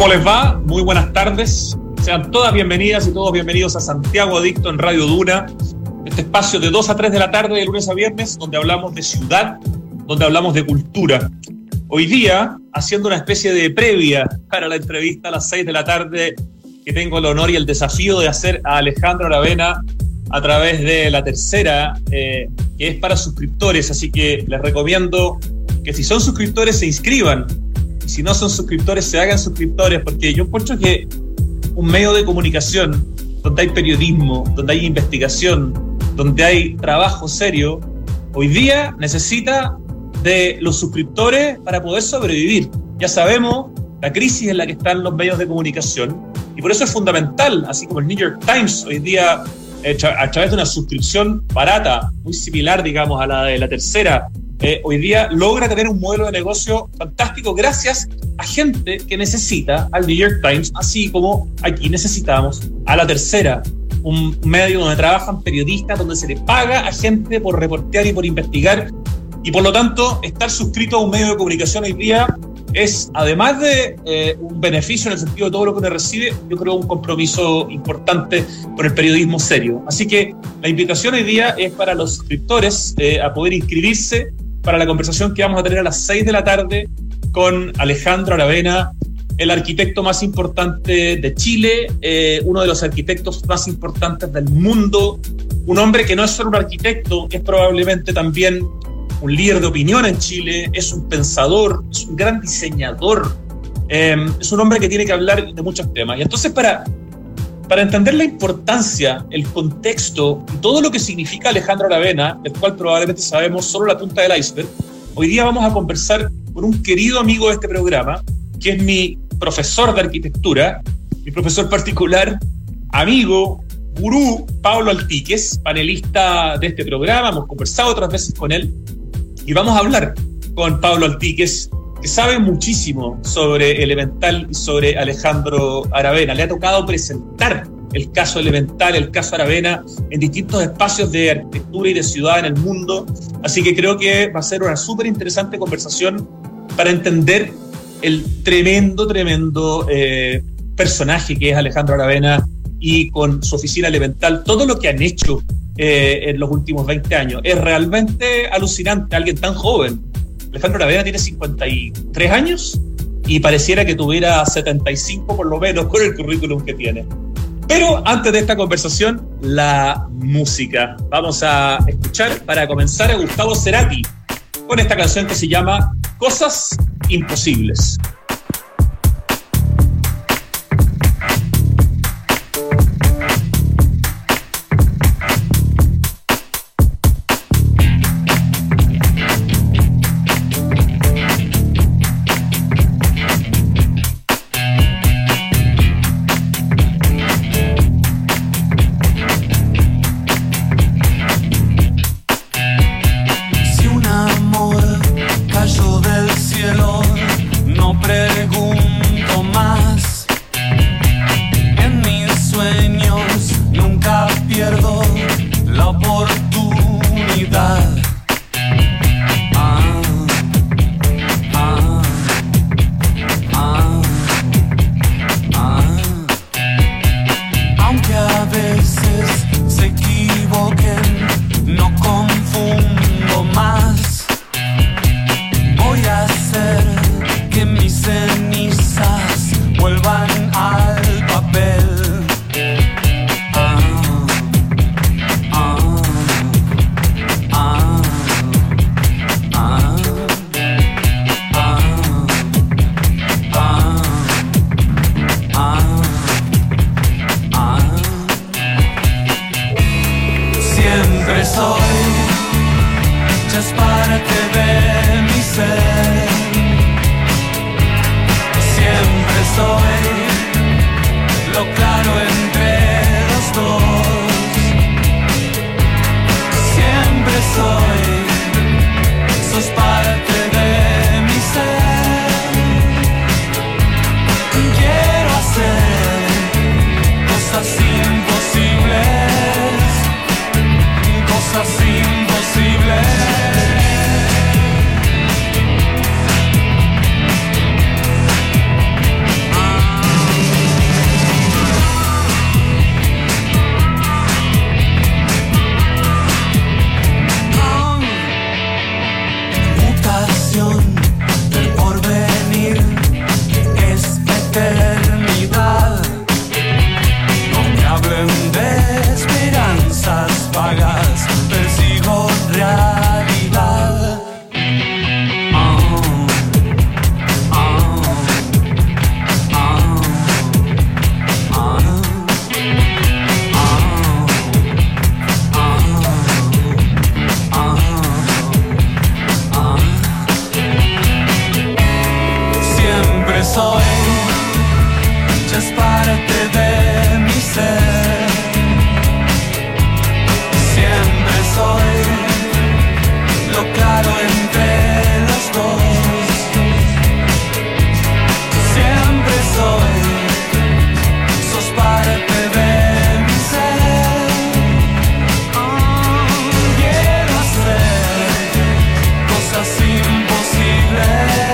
¿Cómo les va? Muy buenas tardes. Sean todas bienvenidas y todos bienvenidos a Santiago Adicto en Radio Duna, este espacio de 2 a 3 de la tarde, de lunes a viernes, donde hablamos de ciudad, donde hablamos de cultura. Hoy día, haciendo una especie de previa para la entrevista a las 6 de la tarde, que tengo el honor y el desafío de hacer a Alejandro Aravena a través de La Tercera, que es para suscriptores, así que les recomiendo que si son suscriptores se inscriban, y si no son suscriptores se hagan suscriptores, porque yo encuentro que un medio de comunicación donde hay periodismo, donde hay investigación, donde hay trabajo serio, hoy día necesita de los suscriptores para poder sobrevivir. Ya sabemos la crisis en la que están los medios de comunicación y por eso es fundamental, así como el New York Times hoy día, a través de una suscripción barata, muy similar, digamos, a la de La Tercera, hoy día logra tener un modelo de negocio fantástico gracias a gente que necesita al New York Times, así como aquí necesitamos a La Tercera, un medio donde trabajan periodistas, donde se le paga a gente por reportear y por investigar, y por lo tanto estar suscrito a un medio de comunicación hoy día es, además de un beneficio en el sentido de todo lo que uno recibe, yo creo un compromiso importante con el periodismo serio. Así que la invitación hoy día es para los suscriptores a poder inscribirse para la conversación que vamos a tener a las 6 de la tarde con Alejandro Aravena, el arquitecto más importante de Chile, uno de los arquitectos más importantes del mundo, un hombre que no es solo un arquitecto, es probablemente también un líder de opinión en Chile, es un pensador, es un gran diseñador, es un hombre que tiene que hablar de muchos temas. Y entonces para entender la importancia, el contexto y todo lo que significa Alejandro Aravena, del cual probablemente sabemos solo la punta del iceberg, hoy día vamos a conversar con un querido amigo de este programa, que es mi profesor de arquitectura, mi profesor particular, amigo, gurú, Pablo Altíquez, panelista de este programa. Hemos conversado otras veces con él y vamos a hablar con Pablo Altíquez, que sabe muchísimo sobre Elemental y sobre Alejandro Aravena. Le ha tocado presentar el caso Elemental, el caso Aravena, en distintos espacios de arquitectura y de ciudad en el mundo. Así que creo que va a ser una súper interesante conversación para entender el tremendo personaje que es Alejandro Aravena y con su oficina Elemental, todo lo que han hecho en los últimos 20 años. Es realmente alucinante, alguien tan joven. Alejandro Aravena tiene 53 años y pareciera que tuviera 75 por lo menos con el currículum que tiene. Pero antes de esta conversación, la música. Vamos a escuchar para comenzar a Gustavo Cerati con esta canción que se llama Cosas Imposibles. Si un amor cayó del cielo, no soy, ya es parte de mi ser. Siempre soy lo claro entre los dos. Siempre soy, sos parte de mi ser. Quiero hacer cosas imposibles.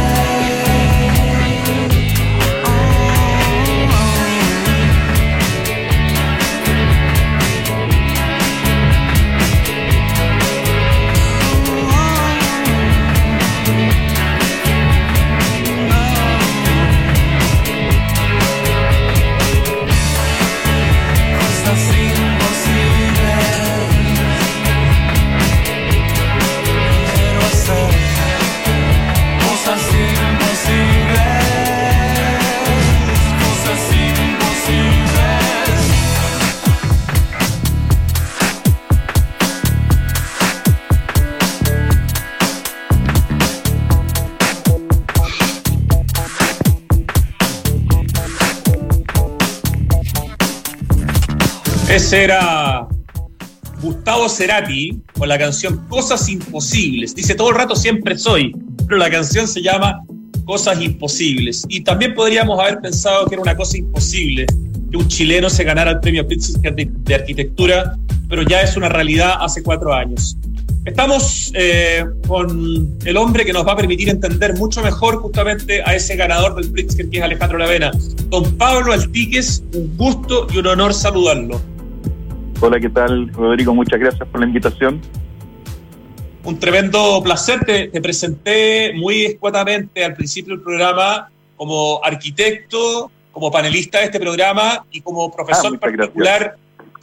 Ese era Gustavo Cerati con la canción Cosas Imposibles. Dice todo el rato siempre soy, pero la canción se llama Cosas Imposibles. Y también podríamos haber pensado que era una cosa imposible que un chileno se ganara el premio Pritzker de arquitectura, pero ya es una realidad hace 4 años. Estamos con el hombre que nos va a permitir entender mucho mejor justamente a ese ganador del Pritzker, que es Alejandro Aravena. Don Pablo Altíquez, un gusto y un honor saludarlo. Hola, ¿qué tal, Rodrigo? Muchas gracias por la invitación. Un tremendo placer. Te presenté muy escuetamente al principio del programa como arquitecto, como panelista de este programa y como profesor particular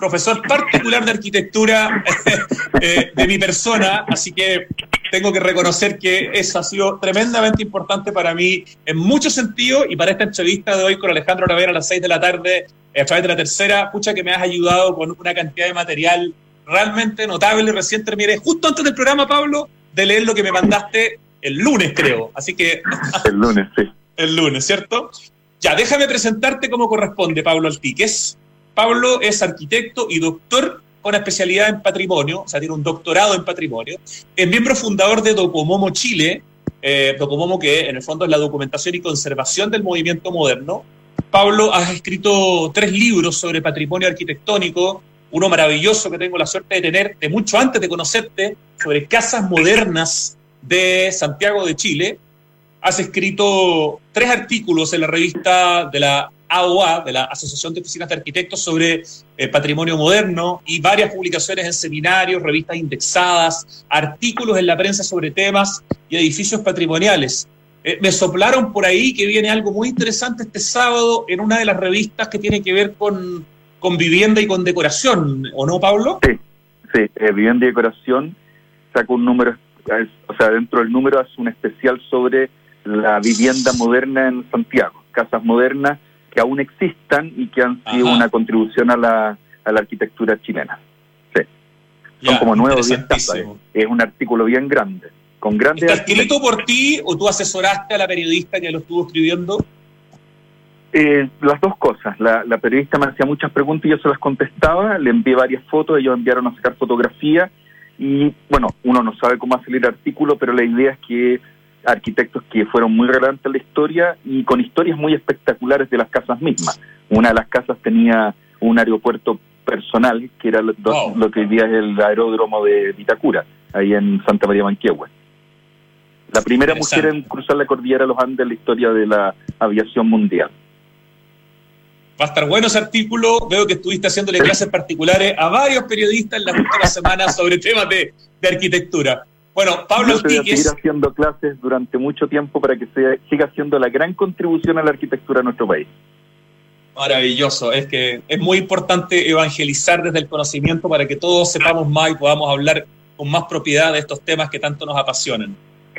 de arquitectura de mi persona, así que tengo que reconocer que eso ha sido tremendamente importante para mí en muchos sentidos, y para esta entrevista de hoy con Alejandro Aravena a las 6 de la tarde a través de La Tercera, pucha que me has ayudado con una cantidad de material realmente notable. Recién terminé, justo antes del programa, Pablo, de leer lo que me mandaste el lunes, creo, así que... El lunes, sí. El lunes, ¿cierto? Ya, déjame presentarte como corresponde, Pablo Altíquez. Pablo es arquitecto y doctor con especialidad en patrimonio, o sea, tiene un doctorado en patrimonio. Es miembro fundador de Docomomo Chile, Docomomo, que en el fondo es la documentación y conservación del movimiento moderno. Pablo, has escrito 3 libros sobre patrimonio arquitectónico, uno maravilloso que tengo la suerte de tener de mucho antes de conocerte, sobre casas modernas de Santiago de Chile. Has escrito 3 artículos en la revista de la AOA, de la Asociación de Oficinas de Arquitectos, sobre patrimonio moderno, y varias publicaciones en seminarios, revistas indexadas, artículos en la prensa sobre temas y edificios patrimoniales. Me soplaron por ahí que viene algo muy interesante este sábado en una de las revistas que tiene que ver con vivienda y con decoración, ¿o no, Pablo? Sí, vivienda y decoración. Saco un número, o sea, dentro del número hace un especial sobre la vivienda moderna en Santiago, casas modernas que aún existan y que han sido una contribución a la arquitectura chilena. Sí. Son como 9 o 10 casas. Es un artículo bien grande. Con grandes. ¿Está escrito por ti o tú asesoraste a la periodista que lo estuvo escribiendo? Las dos cosas. La periodista me hacía muchas preguntas y yo se las contestaba, le envié varias fotos, ellos enviaron a sacar fotografía y, bueno, uno no sabe cómo hacer el artículo, pero la idea es que arquitectos que fueron muy relevantes en la historia y con historias muy espectaculares de las casas mismas. Una de las casas tenía un aeropuerto personal, que era lo que hoy día es el aeródromo de Vitacura, ahí en Santa María Manquehue. La primera mujer en cruzar la cordillera de los Andes en la historia de la aviación mundial. Va a estar bueno ese artículo. Veo que estuviste haciéndole clases particulares a varios periodistas en las últimas semanas sobre temas de arquitectura. Bueno, Pablo Altíquez... Voy a seguir haciendo clases durante mucho tiempo para que siga siendo la gran contribución a la arquitectura de nuestro país. Maravilloso. Es que es muy importante evangelizar desde el conocimiento para que todos sepamos más y podamos hablar con más propiedad de estos temas que tanto nos apasionan.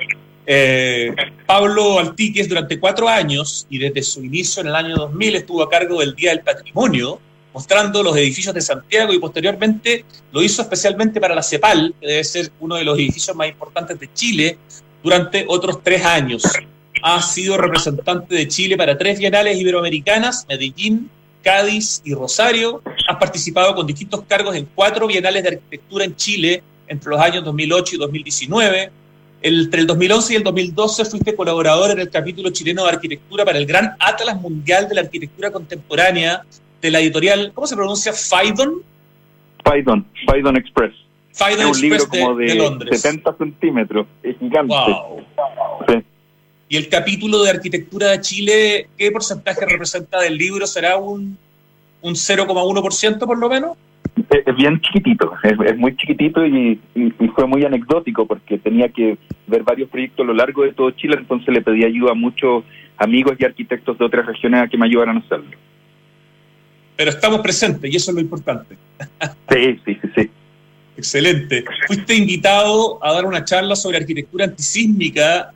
Pablo Altíquez durante 4 años y desde su inicio en el año 2000 estuvo a cargo del Día del Patrimonio, mostrando los edificios de Santiago, y posteriormente lo hizo especialmente para la CEPAL, que debe ser uno de los edificios más importantes de Chile, durante otros 3 años. Has sido representante de Chile para 3 bienales iberoamericanas, Medellín, Cádiz y Rosario. Has participado con distintos cargos en 4 bienales de arquitectura en Chile entre los años 2008 y 2019. Entre el 2011 y el 2012 fuiste colaborador en el capítulo chileno de arquitectura para el Gran Atlas Mundial de la Arquitectura Contemporánea de la editorial, ¿cómo se pronuncia? Phaidon Express. Phaidon Es un libro Express como de Londres. 70 centímetros, es gigante. Wow. Sí. Y el capítulo de arquitectura de Chile, ¿qué porcentaje representa del libro? ¿Será un 0,1% por lo menos? Es bien chiquitito, es muy chiquitito y fue muy anecdótico porque tenía que ver varios proyectos a lo largo de todo Chile, entonces le pedí ayuda a muchos amigos y arquitectos de otras regiones a que me ayudaran a hacerlo. Pero estamos presentes y eso es lo importante. Sí. Excelente. Fuiste invitado a dar una charla sobre arquitectura antisísmica,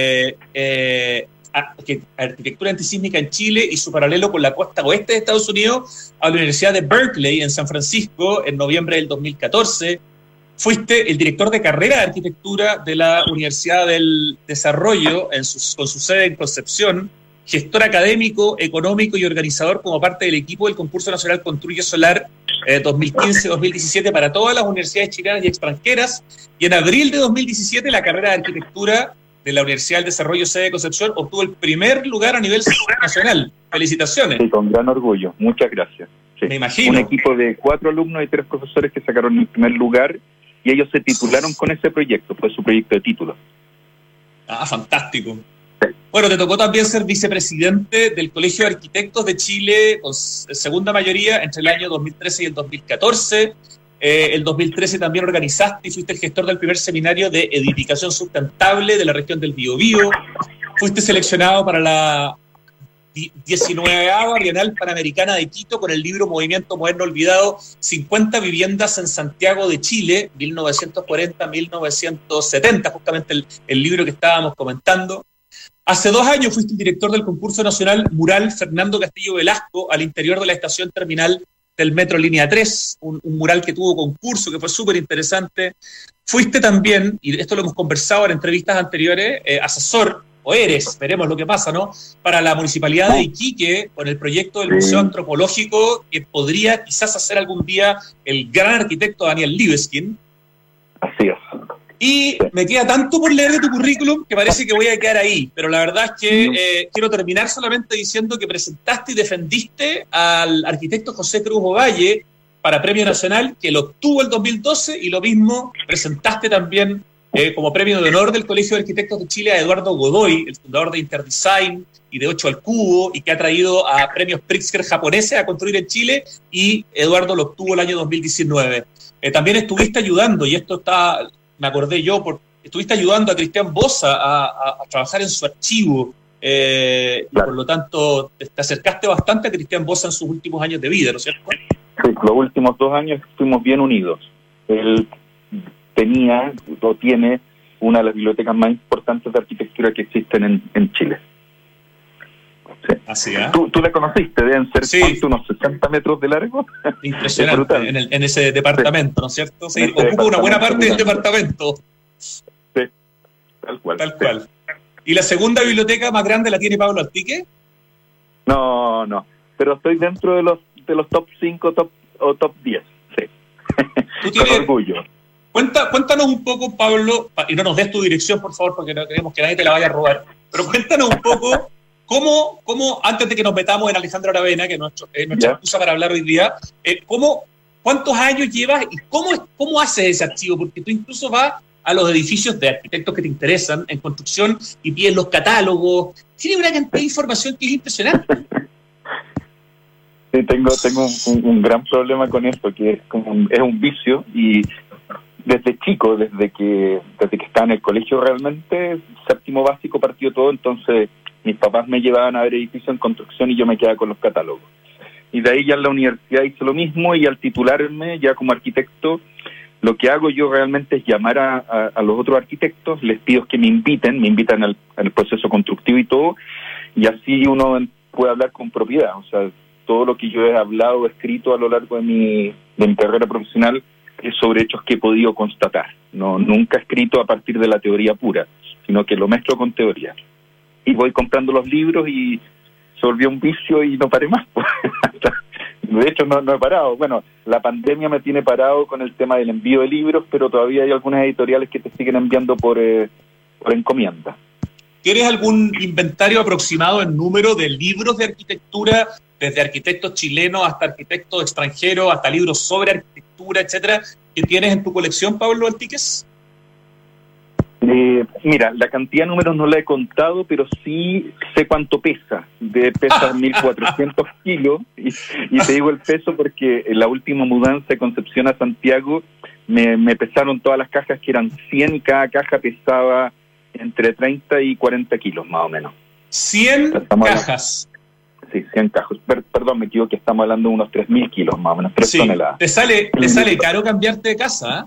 arquitectura antisísmica en Chile y su paralelo con la costa oeste de Estados Unidos a la Universidad de Berkeley en San Francisco en noviembre del 2014. Fuiste el director de carrera de arquitectura de la Universidad del Desarrollo con su sede en Concepción, gestor académico, económico y organizador como parte del equipo del concurso nacional Construye Solar 2015-2017 para todas las universidades chilenas y extranjeras, y en abril de 2017 la carrera de arquitectura de la Universidad del Desarrollo sede de Concepción obtuvo el primer lugar a nivel nacional. Felicitaciones. Sí, con gran orgullo, muchas gracias. Sí. Me imagino. Un equipo de 4 alumnos y 3 profesores que sacaron el primer lugar y ellos se titularon con ese proyecto, fue su proyecto de título. Ah, fantástico. Bueno, te tocó también ser vicepresidente del Colegio de Arquitectos de Chile con segunda mayoría entre el año 2013 y el 2014. El 2013 también organizaste y fuiste el gestor del primer seminario de edificación sustentable de la región del Biobío. Fuiste seleccionado para la 19ª Bienal Panamericana de Quito con el libro Movimiento Moderno Olvidado, 50 viviendas en Santiago de Chile, 1940-1970, justamente el libro que estábamos comentando. Hace 2 años fuiste el director del concurso nacional Mural Fernando Castillo Velasco al interior de la estación terminal del Metro Línea 3, un mural que tuvo concurso, que fue súper interesante. Fuiste también, y esto lo hemos conversado en entrevistas anteriores, asesor, o eres, veremos lo que pasa, ¿no?, para la Municipalidad de Iquique con el proyecto del Museo Antropológico que podría quizás hacer algún día el gran arquitecto Daniel Libeskind. Así es. Y me queda tanto por leer de tu currículum que parece que voy a quedar ahí. Pero la verdad es que quiero terminar solamente diciendo que presentaste y defendiste al arquitecto José Cruz Ovalle para Premio Nacional, que lo obtuvo el 2012, y lo mismo presentaste también como premio de honor del Colegio de Arquitectos de Chile a Eduardo Godoy, el fundador de Interdesign y de 8 al Cubo, y que ha traído a premios Pritzker japoneses a construir en Chile, y Eduardo lo obtuvo el año 2019. También estuviste ayudando, y esto está... me acordé yo, estuviste ayudando a Cristian Bosa a trabajar en su archivo, y por lo tanto te acercaste bastante a Cristian Bosa en sus últimos años de vida, ¿no es cierto? Sí, los últimos 2 años estuvimos bien unidos. Él tiene una de las bibliotecas más importantes de arquitectura que existen en Chile. Sí. Así es. ¿Tú la conociste? Deben ser, sí, unos 60 metros de largo. Impresionante, en ese departamento, ¿no es cierto? Sí, ocupa una buena parte del departamento. Sí, tal cual. Tal cual. ¿Y la segunda biblioteca más grande la tiene Pablo Artique? No, pero estoy dentro de los top 5 o top 10, sí. Con orgullo. Cuéntanos un poco, Pablo, y no nos des tu dirección, por favor, porque no queremos que nadie te la vaya a robar, pero cuéntanos un poco cómo antes de que nos metamos en Alejandro Aravena, que es nuestra excusa para hablar hoy día, ¿cuántos años llevas y cómo haces ese archivo? Porque tú incluso vas a los edificios de arquitectos que te interesan en construcción y pides los catálogos. Tiene una cantidad de información que es impresionante. Sí, tengo un gran problema con esto, que es un vicio, y desde chico, desde que estaba en el colegio realmente, séptimo básico partió todo, entonces mis papás me llevaban a ver edificios en construcción y yo me quedaba con los catálogos. Y de ahí ya en la universidad hice lo mismo, y al titularme ya como arquitecto, lo que hago yo realmente es llamar a los otros arquitectos, les pido que me invitan al proceso constructivo y todo, y así uno puede hablar con propiedad. O sea, todo lo que yo he hablado, escrito a lo largo de mi carrera profesional es sobre hechos que he podido constatar. Nunca he escrito a partir de la teoría pura, sino que lo mezclo con teoría. y voy comprando los libros y se volvió un vicio y no paré más. De hecho, no he parado. Bueno, la pandemia me tiene parado con el tema del envío de libros, pero todavía hay algunas editoriales que te siguen enviando por encomienda. ¿Tienes algún inventario aproximado en número de libros de arquitectura, desde arquitectos chilenos hasta arquitectos extranjeros, hasta libros sobre arquitectura, etcétera, que tienes en tu colección, Pablo Antíquez? Mira, la cantidad de números no la he contado, pero sí sé cuánto pesa. Pesa 1.400 kilos, y te digo el peso porque en la última mudanza de Concepción a Santiago me pesaron todas las cajas, que eran 100, y cada caja pesaba entre 30 y 40 kilos, más o menos. 100 cajas. Sí, 100 cajas. Perdón, me equivoqué, estamos hablando de unos 3.000 kilos, más o menos, 3 toneladas. ¿Te sale caro cambiarte de casa?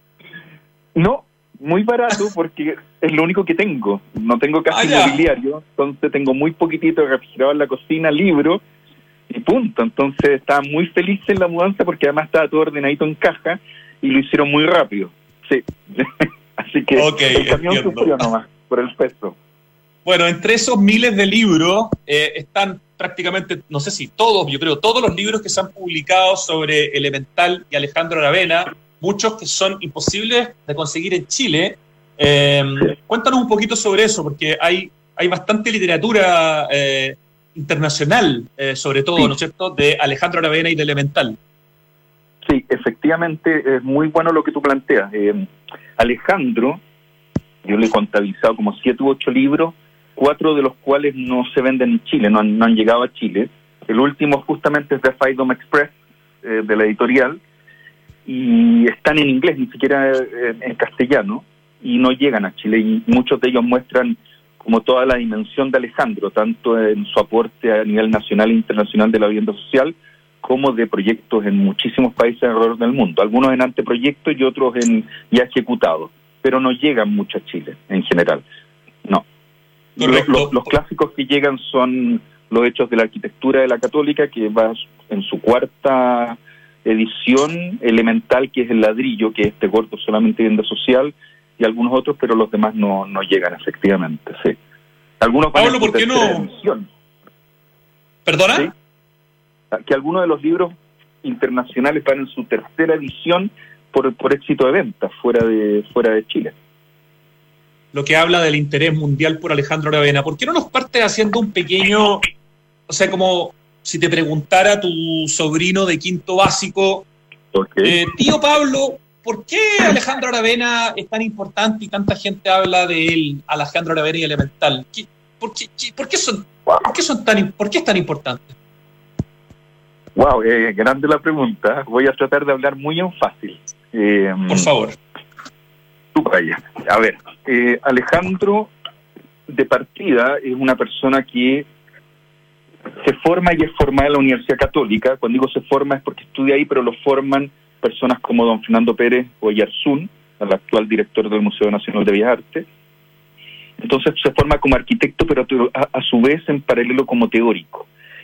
No, muy barato, porque es lo único que tengo. No tengo casi mobiliario, entonces tengo muy poquitito refrigerador en la cocina, libro, y punto. Entonces estaba muy feliz en la mudanza, porque además estaba todo ordenadito en caja, y lo hicieron muy rápido. Sí. Así que el camión sufrió nomás por el peso. Bueno, entre esos miles de libros están prácticamente, no sé si todos, yo creo, todos los libros que se han publicado sobre Elemental y Alejandro Aravena, muchos que son imposibles de conseguir en Chile. Cuéntanos un poquito sobre eso, porque hay bastante literatura internacional, sobre todo, ¿no es cierto?, de Alejandro Aravena y de Elemental. Sí, efectivamente, es muy bueno lo que tú planteas. Alejandro, yo le he contabilizado como 7 u 8 libros, 4 de los cuales no se venden en Chile, no han llegado a Chile. El último justamente es de Freedom Express, de la editorial, y están en inglés, ni siquiera en castellano, y no llegan a Chile, y muchos de ellos muestran como toda la dimensión de Alejandro, tanto en su aporte a nivel nacional e internacional de la vivienda social, como de proyectos en muchísimos países alrededor del mundo, algunos en anteproyectos y otros en ya ejecutados, pero no llegan mucho a Chile en general, no. Los clásicos que llegan son los hechos de la arquitectura de la Católica, que va en su 4ª edición, Elemental, que es el ladrillo, que este corto solamente vivienda social, y algunos otros, pero los demás no llegan efectivamente, sí. Algunos van Pablo, ¿por qué no? Edición. ¿Perdona? ¿Sí? Que algunos de los libros internacionales van en su 3ª edición por éxito de ventas fuera de Chile. Lo que habla del interés mundial por Alejandro Aravena. ¿Por qué no nos partes haciendo un pequeño, o sea, como si te preguntara tu sobrino de 5º básico, tío Pablo, ¿por qué Alejandro Aravena es tan importante y tanta gente habla de él, Alejandro Aravena y Elemental? ¿Por qué es tan importante? Wow, grande la pregunta. Voy a tratar de hablar muy en fácil. Por favor. Tú vaya. A ver, Alejandro, de partida, es una persona que se forma y es formada en la Universidad Católica. Cuando digo se forma es porque estudia ahí, pero lo forman personas como don Fernando Pérez Oyarzún, el actual director del Museo Nacional de Bellas Artes. Entonces se forma como arquitecto, pero a su vez en paralelo como teórico.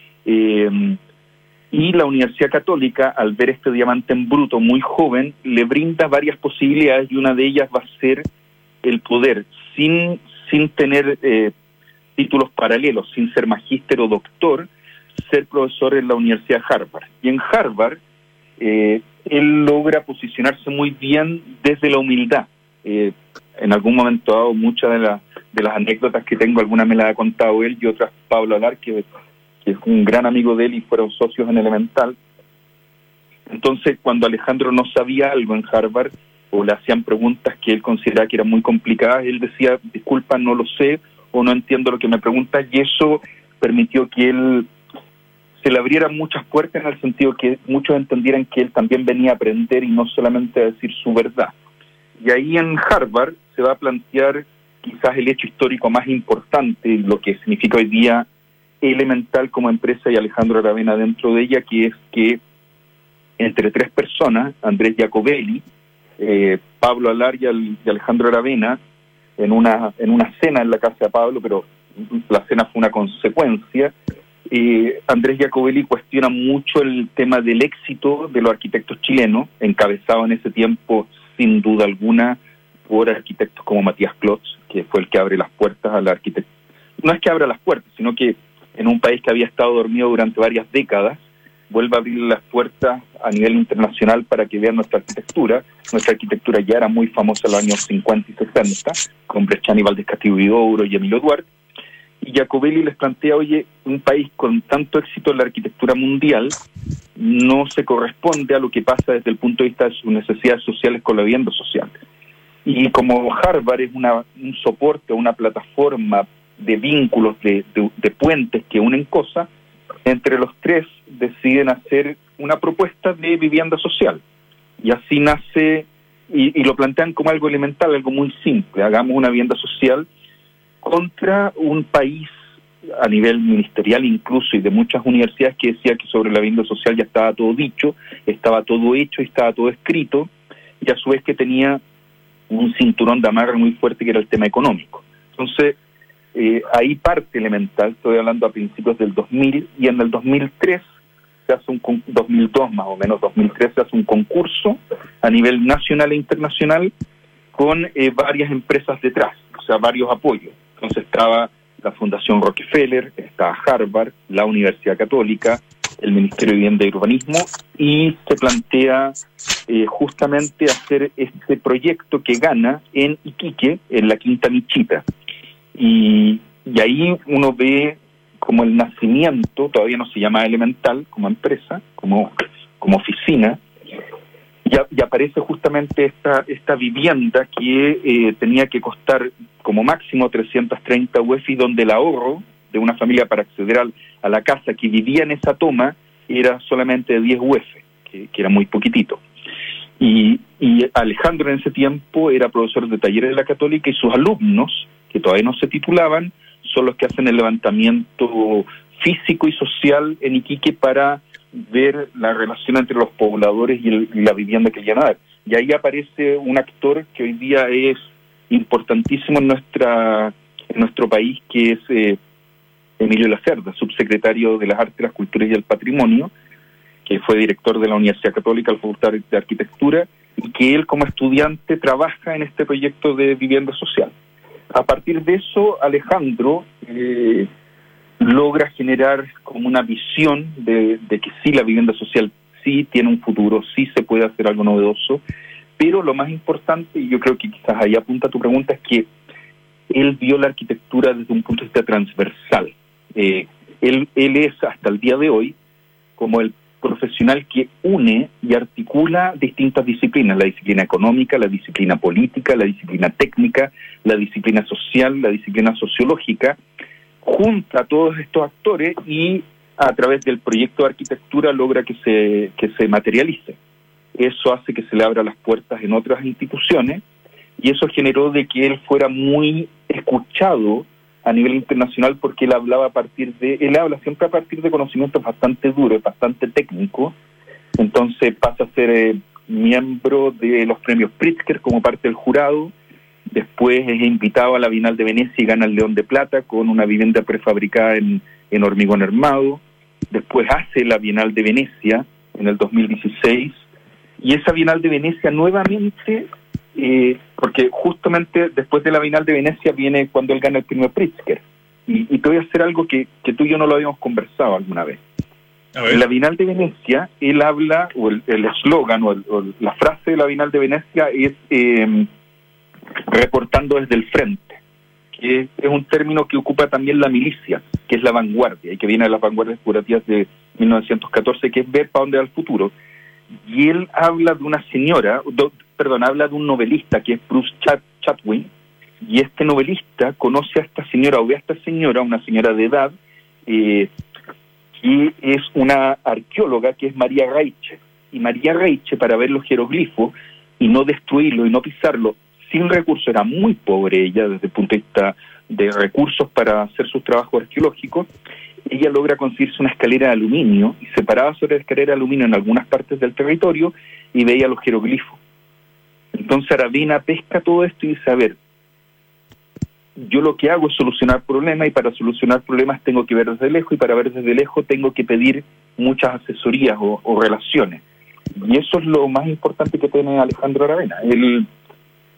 Y la Universidad Católica, al ver este diamante en bruto muy joven, le brinda varias posibilidades, y una de ellas va a ser el poder, sin tener títulos paralelos, sin ser magíster o doctor, ser profesor en la Universidad de Harvard. Y en Harvard, él logra posicionarse muy bien desde la humildad. En algún momento dado, muchas de las anécdotas que tengo, algunas me las ha contado él y otras Pablo Alar, que es un gran amigo de él y fueron socios en Elemental. Entonces, cuando Alejandro no sabía algo en Harvard, o le hacían preguntas que él consideraba que eran muy complicadas, él decía, disculpa, no lo sé, o no entiendo lo que me preguntas, y eso permitió que él se le abrieran muchas puertas, en el sentido que muchos entendieran que él también venía a aprender y no solamente a decir su verdad. Y ahí en Harvard se va a plantear quizás el hecho histórico más importante, lo que significa hoy día Elemental como empresa y Alejandro Aravena dentro de ella, que es que entre 3 personas, Andrés Jacobelli, Pablo Alar y Alejandro Aravena, en una cena en la casa de Pablo, pero la cena fue una consecuencia, Andrés Jacobelli cuestiona mucho el tema del éxito de los arquitectos chilenos, encabezado en ese tiempo, sin duda alguna, por arquitectos como Matías Klotz, que fue el que abre las puertas a la no es que abra las puertas, sino que en un país que había estado dormido durante varias décadas, vuelve a abrir las puertas a nivel internacional para que vean nuestra arquitectura. Nuestra arquitectura ya era muy famosa en los años 50 y 60, con Bresciani, Valdés Castillo Huidobro y Emilio Duarte. Y Jacobelli les plantea, oye, un país con tanto éxito en la arquitectura mundial no se corresponde a lo que pasa desde el punto de vista de sus necesidades sociales con la vivienda social. Y como Harvard es un soporte, una plataforma de vínculos, de puentes que unen cosas, entre los tres deciden hacer una propuesta de vivienda social. Y así nace, y lo plantean como algo elemental, algo muy simple: hagamos una vivienda social contra un país a nivel ministerial incluso y de muchas universidades que decía que sobre la vivienda social ya estaba todo dicho, estaba todo hecho y estaba todo escrito, y a su vez que tenía un cinturón de amarre muy fuerte que era el tema económico. Entonces, ahí parte elemental, estoy hablando a principios del 2000, y en el 2003 se hace 2002 más o menos, 2003 se hace un concurso a nivel nacional e internacional con varias empresas detrás, o sea, varios apoyos. Entonces estaba la Fundación Rockefeller, estaba Harvard, la Universidad Católica, el Ministerio de Vivienda y Urbanismo, y se plantea justamente hacer este proyecto que gana en Iquique, en la Quinta Michita. Y ahí uno ve como el nacimiento, todavía no se llama Elemental como empresa, como oficina, y aparece justamente esta vivienda que tenía que costar como máximo 330 UF, donde el ahorro de una familia para acceder a la casa que vivía en esa toma era solamente de 10 UF, que era muy poquitito. Y Alejandro en ese tiempo era profesor de talleres de la Católica, y sus alumnos, que todavía no se titulaban, son los que hacen el levantamiento físico y social en Iquique para ver la relación entre los pobladores y la vivienda que llegan a dar. Y ahí aparece un actor que hoy día es importantísimo en nuestro país, que es Emilio Lacerda, subsecretario de las Artes, las Culturas y el Patrimonio, que fue director de la Universidad Católica, la Facultad de Arquitectura, y que él como estudiante trabaja en este proyecto de vivienda social. A partir de eso, Alejandro logra generar como una visión de que sí, la vivienda social sí tiene un futuro, sí se puede hacer algo novedoso, pero lo más importante, y yo creo que quizás ahí apunta tu pregunta, es que él vio la arquitectura desde un punto de vista transversal. Él es, hasta el día de hoy, como el profesional que une y articula distintas disciplinas: la disciplina económica, la disciplina política, la disciplina técnica, la disciplina social, la disciplina sociológica, junta a todos estos actores y a través del proyecto de arquitectura logra que se materialice. Eso hace que se le abran las puertas en otras instituciones, y eso generó de que él fuera muy escuchado a nivel internacional, porque él habla siempre a partir de conocimientos bastante duros, bastante técnicos. Entonces pasa a ser miembro de los premios Pritzker como parte del jurado. Después es invitado a la Bienal de Venecia y gana el León de Plata con una vivienda prefabricada en hormigón armado. Después hace la Bienal de Venecia en el 2016, y esa Bienal de Venecia nuevamente, porque justamente después de la Bienal de Venecia viene cuando él gana el premio Pritzker. Y te voy a hacer algo que tú y yo no lo habíamos conversado alguna vez. En la Bienal de Venecia, él habla, o el eslogan, o la frase de la Bienal de Venecia es reportando desde el frente, que es un término que ocupa también la milicia, que es la vanguardia, y que viene de las vanguardias curativas de 1914, que es ver para dónde va el futuro. Y él habla de una señora, habla de un novelista que es Bruce Chatwin, y este novelista conoce a esta señora, o ve a esta señora, una señora de edad, que es una arqueóloga, que es María Reiche. Y María Reiche, para ver los jeroglifos y no destruirlo y no pisarlo, sin recursos, era muy pobre ella desde el punto de vista de recursos para hacer sus trabajos arqueológicos. Ella logra conseguirse una escalera de aluminio y se paraba sobre la escalera de aluminio en algunas partes del territorio y veía los jeroglifos. Entonces Aravena pesca todo esto y dice, a ver, yo lo que hago es solucionar problemas, y para solucionar problemas tengo que ver desde lejos, y para ver desde lejos tengo que pedir muchas asesorías o relaciones. Y eso es lo más importante que tiene Alejandro Aravena. Él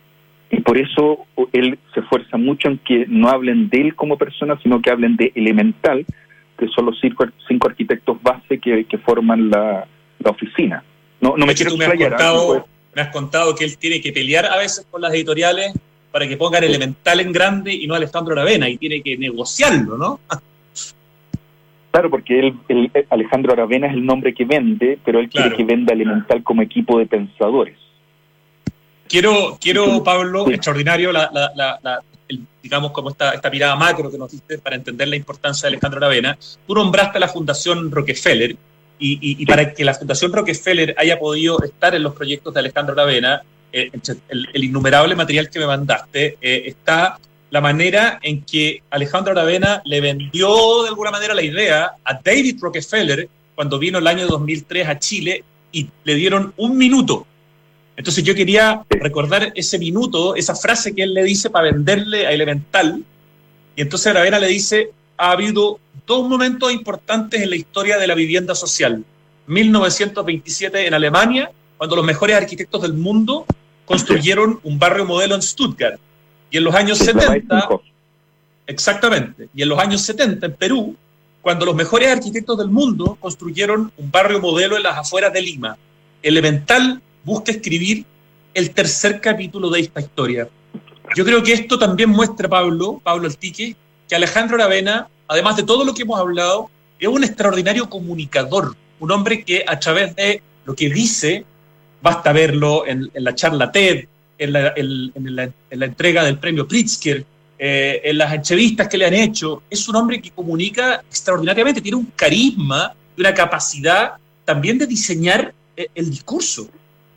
Y por eso él se esfuerza mucho en que no hablen de él como persona, sino que hablen de Elemental, que son los cinco arquitectos base que forman la oficina. No me quiero explayar. Me has contado que él tiene que pelear a veces con las editoriales para que pongan Elemental en grande y no Alejandro Aravena, y tiene que negociarlo, ¿no? Claro, porque Alejandro Aravena es el nombre que vende, pero él quiere que venda Elemental como equipo de pensadores. Quiero Pablo, extraordinario digamos como esta mirada macro que nos diste para entender la importancia de Alejandro Aravena. Tú nombraste a la Fundación Rockefeller, y para que la Fundación Rockefeller haya podido estar en los proyectos de Alejandro Aravena, el innumerable material que me mandaste, está la manera en que Alejandro Aravena le vendió de alguna manera la idea a David Rockefeller cuando vino el año 2003 a Chile y le dieron 1 minuto. Entonces yo quería recordar ese minuto, esa frase que él le dice para venderle a Elemental, y entonces Aravena le dice: ha habido 2 momentos importantes en la historia de la vivienda social. 1927 en Alemania, cuando los mejores arquitectos del mundo construyeron un barrio modelo en Stuttgart. Y en los años 70, exactamente, y en los años 70 en Perú, cuando los mejores arquitectos del mundo construyeron un barrio modelo en las afueras de Lima. Elemental busca escribir el 3er capítulo de esta historia. Yo creo que esto también muestra, Pablo Altique, que Alejandro Aravena, además de todo lo que hemos hablado, es un extraordinario comunicador, un hombre que a través de lo que dice, basta verlo en la charla TED, en la entrega del premio Pritzker, en las entrevistas que le han hecho, es un hombre que comunica extraordinariamente, tiene un carisma y una capacidad también de diseñar el discurso.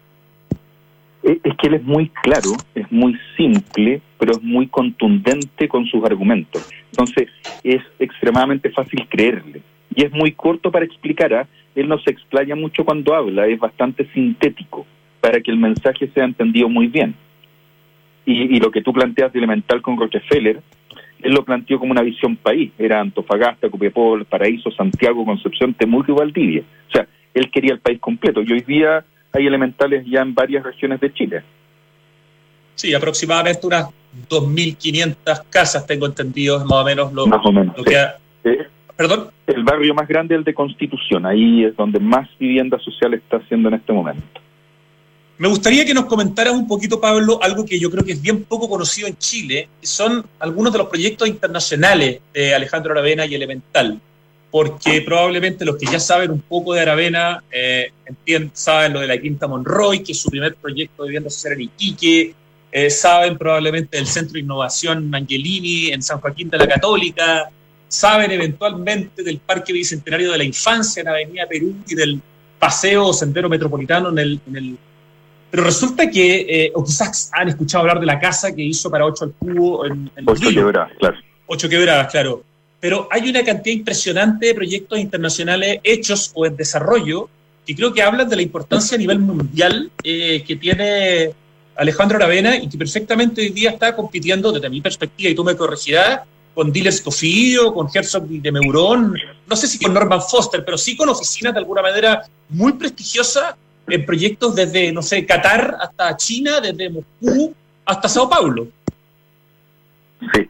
Es que él es muy claro, es muy simple, pero es muy contundente con sus argumentos. Entonces es extremadamente fácil creerle. Y es muy corto para explicar. Él no se explaya mucho cuando habla, es bastante sintético para que el mensaje sea entendido muy bien. Y lo que tú planteas de Elemental con Rockefeller, él lo planteó como una visión país. Era Antofagasta, Copiapó, Paraíso, Santiago, Concepción, Temuco y Valdivia. O sea, él quería el país completo. Y hoy día hay elementales ya en varias regiones de Chile. Sí, aproximadamente unas 2.500 casas, tengo entendido, más o menos lo que ha... ¿Perdón? El barrio más grande es el de Constitución, ahí es donde más vivienda social está haciendo en este momento. Me gustaría que nos comentaras un poquito, Pablo, algo que yo creo que es bien poco conocido en Chile, que son algunos de los proyectos internacionales de Alejandro Aravena y Elemental, porque probablemente los que ya saben un poco de Aravena saben lo de la Quinta Monroy, que es su primer proyecto de vivienda social en Iquique, saben probablemente del Centro de Innovación Angelini en San Joaquín de la Católica, saben eventualmente del Parque Bicentenario de la Infancia en Avenida Perú y del Paseo o Sendero Metropolitano Pero resulta que, o quizás han escuchado hablar de la casa que hizo para 8 al cubo en 8 quebradas, claro. 8 quebradas, claro. Pero hay una cantidad impresionante de proyectos internacionales hechos o en desarrollo que creo que hablan de la importancia a nivel mundial que tiene Alejandro Aravena y que perfectamente hoy día está compitiendo, desde mi perspectiva, y tú me corregirás, con Dillers Cofidio, con Herzog de Meuron, no sé si con Norman Foster, pero sí con oficinas de alguna manera muy prestigiosas en proyectos desde, no sé, Qatar hasta China, desde Moscú hasta Sao Paulo. Sí,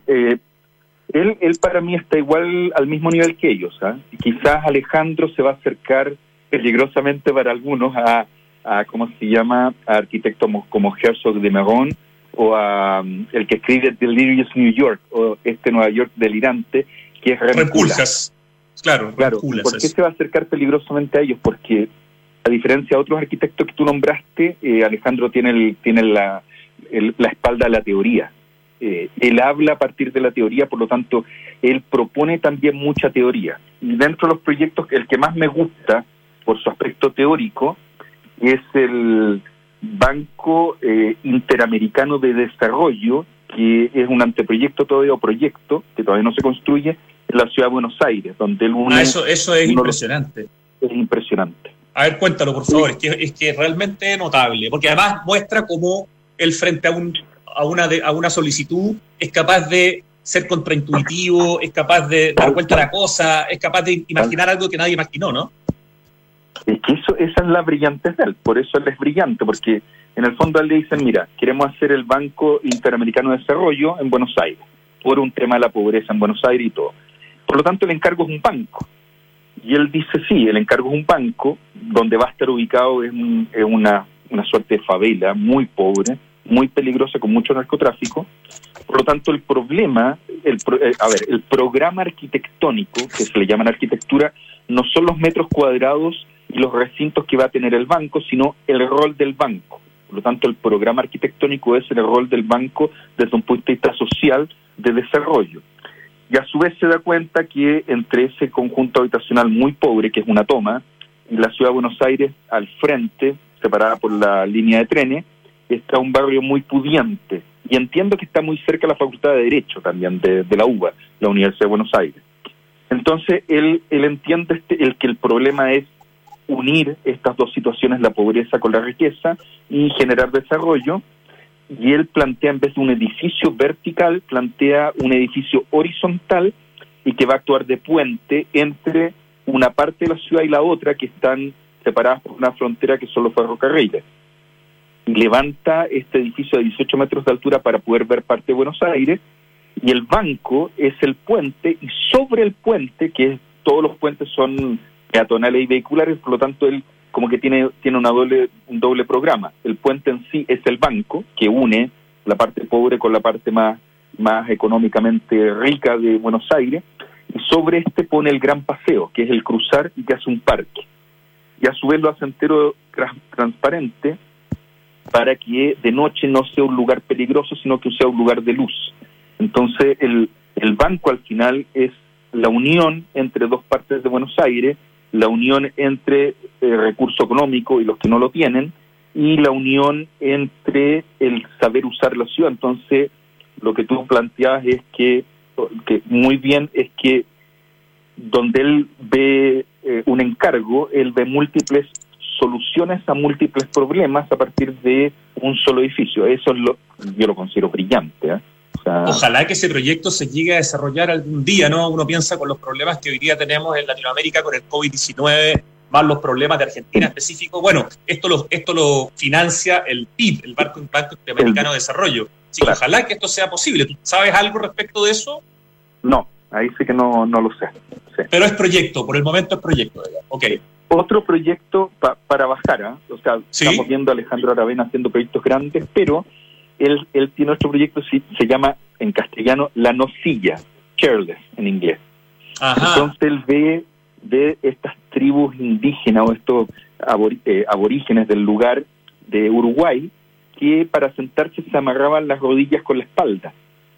él para mí está igual al mismo nivel que ellos. Quizás Alejandro se va a acercar peligrosamente para algunos a ¿cómo se llama?, a arquitectos como Herzog de Meuron, o a el que escribe Delirious New York, o Nueva York delirante, que es Reculjas. Claro, ¿por qué se va a acercar peligrosamente a ellos? Porque a diferencia de otros arquitectos que tú nombraste, Alejandro tiene la espalda de la teoría. Él habla a partir de la teoría, por lo tanto, él propone también mucha teoría. Y dentro de los proyectos, el que más me gusta, por su aspecto teórico, es el Banco Interamericano de Desarrollo, que es un anteproyecto todavía, o proyecto, que todavía no se construye, en la ciudad de Buenos Aires, donde él une... Eso es impresionante. Es impresionante. A ver, cuéntalo, por favor, es que es realmente notable, porque además muestra cómo él frente a una solicitud es capaz de ser contraintuitivo, es capaz de dar vuelta a la cosa, es capaz de imaginar algo que nadie imaginó, ¿no? Es que esa es la brillantez de él, por eso él es brillante, porque en el fondo a él le dicen, mira, queremos hacer el Banco Interamericano de Desarrollo en Buenos Aires, por un tema de la pobreza en Buenos Aires y todo. Por lo tanto, el encargo es un banco. Y él dice, sí, el encargo es un banco, donde va a estar ubicado en una suerte de favela muy pobre, muy peligrosa, con mucho narcotráfico. Por lo tanto, el problema, el programa arquitectónico, que se le llama en arquitectura, no son los metros cuadrados y los recintos que va a tener el banco, sino el rol del banco. Por lo tanto, el programa arquitectónico es el rol del banco desde un punto de vista social de desarrollo. Y a su vez se da cuenta que entre ese conjunto habitacional muy pobre, que es una toma, y la ciudad de Buenos Aires al frente, separada por la línea de trenes, está un barrio muy pudiente. Y entiendo que está muy cerca de la Facultad de Derecho también, de la UBA, la Universidad de Buenos Aires. Entonces, él entiende que el problema es unir estas dos situaciones, la pobreza con la riqueza, y generar desarrollo. Y él plantea, en vez de un edificio vertical, plantea un edificio horizontal y que va a actuar de puente entre una parte de la ciudad y la otra, que están separadas por una frontera que son los ferrocarriles. Y levanta este edificio de 18 metros de altura para poder ver parte de Buenos Aires, y el banco es el puente, y sobre el puente, todos los puentes son peatonales y vehiculares, por lo tanto él como que tiene un doble programa. El puente en sí es el banco, que une la parte pobre con la parte más económicamente rica de Buenos Aires, y sobre este pone el gran paseo, que es el cruzar y que hace un parque. Y a su vez lo hace entero transparente, para que de noche no sea un lugar peligroso, sino que sea un lugar de luz. Entonces el banco al final es la unión entre dos partes de Buenos Aires, la unión entre recurso económico y los que no lo tienen, y la unión entre el saber usar la ciudad. Entonces, lo que tú planteabas es que muy bien, es que donde él ve un encargo, él ve múltiples soluciones a múltiples problemas a partir de un solo edificio. Eso yo lo considero brillante, ¿eh? Ojalá que ese proyecto se llegue a desarrollar algún día, ¿no? Uno piensa con los problemas que hoy día tenemos en Latinoamérica con el COVID-19, más los problemas de Argentina específicos. Bueno, esto lo financia el PIB, el Banco Interamericano de Desarrollo. Sí, claro. Ojalá que esto sea posible. ¿Tú sabes algo respecto de eso? No, ahí sí que no lo sé. Sí. Pero es proyecto, por el momento es proyecto. Ok. Otro proyecto para bajar, ¿eh? O sea, ¿sí? Estamos viendo a Alejandro Aravena haciendo proyectos grandes, pero él tiene otro proyecto, se llama en castellano La Nocilla, Careless en inglés. Ajá. Entonces él ve estas tribus indígenas o estos aborígenes del lugar de Uruguay que para sentarse se amarraban las rodillas con la espalda.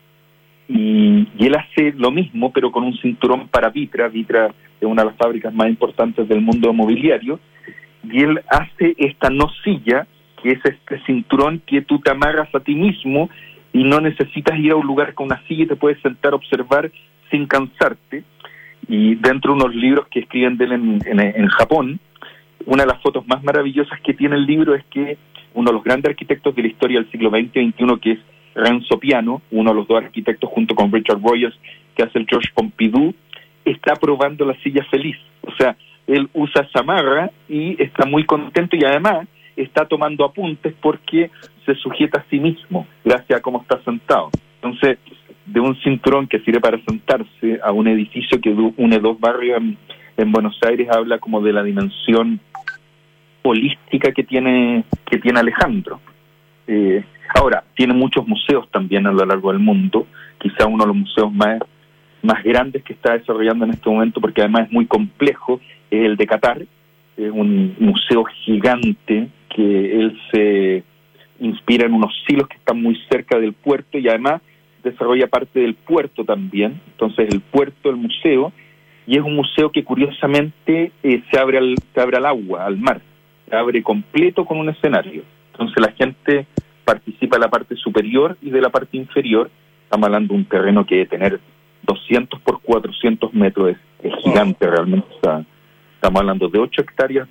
Y él hace lo mismo, pero con un cinturón para Vitra. Vitra es una de las fábricas más importantes del mundo mobiliario, y él hace esta nocilla, que es este cinturón que tú te amarras a ti mismo y no necesitas ir a un lugar con una silla y te puedes sentar a observar sin cansarte. Y dentro de unos libros que escriben de él en Japón, una de las fotos más maravillosas que tiene el libro es que uno de los grandes arquitectos de la historia del siglo XX y XXI, que es Renzo Piano, uno de los dos arquitectos junto con Richard Rogers, que hace el Georges Pompidou, está probando la silla feliz. O sea, él usa esa amarra y está muy contento, y además está tomando apuntes porque se sujeta a sí mismo gracias a cómo está sentado. Entonces, de un cinturón que sirve para sentarse a un edificio que une dos barrios en Buenos Aires, habla como de la dimensión holística que tiene Alejandro. Ahora, tiene muchos museos también a lo largo del mundo, quizá uno de los museos más grandes que está desarrollando en este momento, porque además es muy complejo, es el de Qatar. Es un museo gigante que él se inspira en unos silos que están muy cerca del puerto, y además desarrolla parte del puerto también. Entonces el puerto, el museo, y es un museo que curiosamente se abre al agua, al mar, se abre completo con un escenario. Entonces la gente participa de la parte superior y de la parte inferior. Estamos hablando de un terreno que debe tener 200 por 400 metros, es gigante realmente. O sea, estamos hablando de 8 hectáreas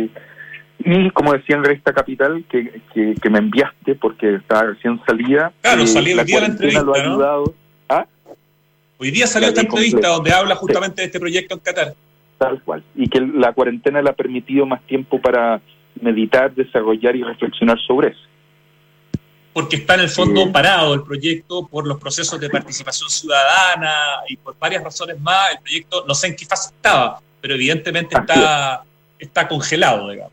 y como decía en Revista Capital, que me enviaste porque estaba recién salida. Claro, salió hoy día la entrevista, lo ha ayudado. ¿Ah? Hoy día salió esta entrevista donde habla justamente de este proyecto en Qatar. Tal cual. Y que la cuarentena le ha permitido más tiempo para meditar, desarrollar y reflexionar sobre eso. Porque está en el fondo parado el proyecto por los procesos de participación ciudadana y por varias razones más. El proyecto, no sé en qué fase estaba, pero evidentemente está congelado, digamos.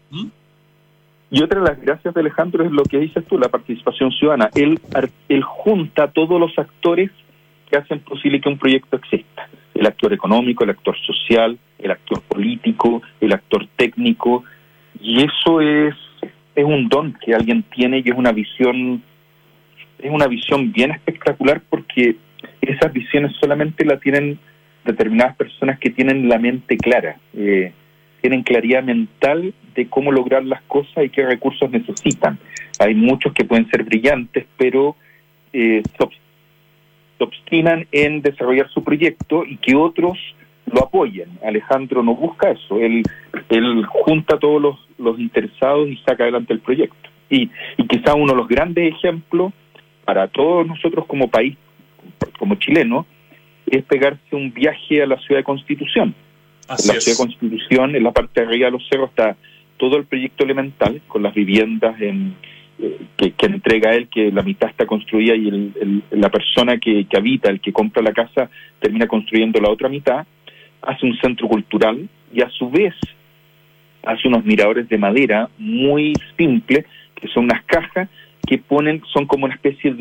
Y otra de las gracias de Alejandro es lo que dices tú, la participación ciudadana. Él junta a todos los actores que hacen posible que un proyecto exista. El actor económico, el actor social, el actor político, el actor técnico. Y eso es un don que alguien tiene y es una visión bien espectacular, porque esas visiones solamente la tienen determinadas personas que tienen la mente clara, tienen claridad mental de cómo lograr las cosas y qué recursos necesitan. Hay muchos que pueden ser brillantes, pero se obstinan en desarrollar su proyecto y que otros lo apoyen. Alejandro no busca eso, él junta a todos los interesados y saca adelante el proyecto. Y quizá uno de los grandes ejemplos para todos nosotros como país, como chilenos, es pegarse un viaje a la ciudad de Constitución. Ciudad de Constitución, en la parte de arriba de los cerros, está todo el proyecto elemental, con las viviendas que entrega él, que la mitad está construida y la persona que habita, el que compra la casa, termina construyendo la otra mitad. Hace un centro cultural y a su vez hace unos miradores de madera muy simples, que son unas cajas que son como una especie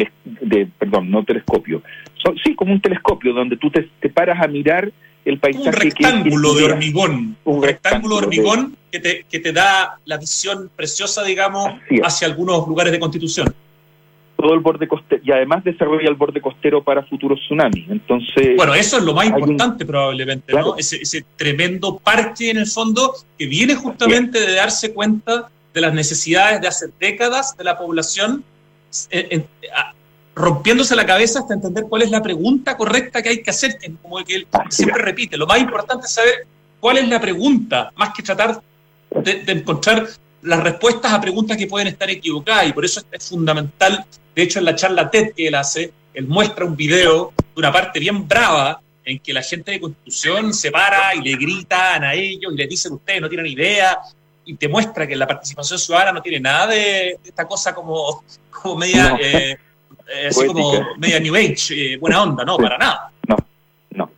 no telescopio, como un telescopio donde tú te paras a mirar el paisaje. Un rectángulo de hormigón, un rectángulo de hormigón que te da la visión preciosa, digamos, hacia algunos lugares de Constitución. Todo el borde costero, y además desarrolla el borde costero para futuros tsunamis. Entonces, bueno, eso es lo más importante probablemente, claro, ¿no? Ese tremendo parque en el fondo que viene justamente de darse cuenta de las necesidades de hace décadas de la población, rompiéndose la cabeza hasta entender cuál es la pregunta correcta que hay que hacer, que como que él siempre repite. Lo más importante es saber cuál es la pregunta, más que tratar de encontrar las respuestas a preguntas que pueden estar equivocadas, y por eso es fundamental. De hecho, en la charla TED que él hace, él muestra un video de una parte bien brava en que la gente de Constitución se para y le gritan a ellos y les dicen: ustedes no tienen idea, y te muestra que la participación ciudadana no tiene nada de esta cosa como media, así como media New Age, buena onda, no, para nada. No.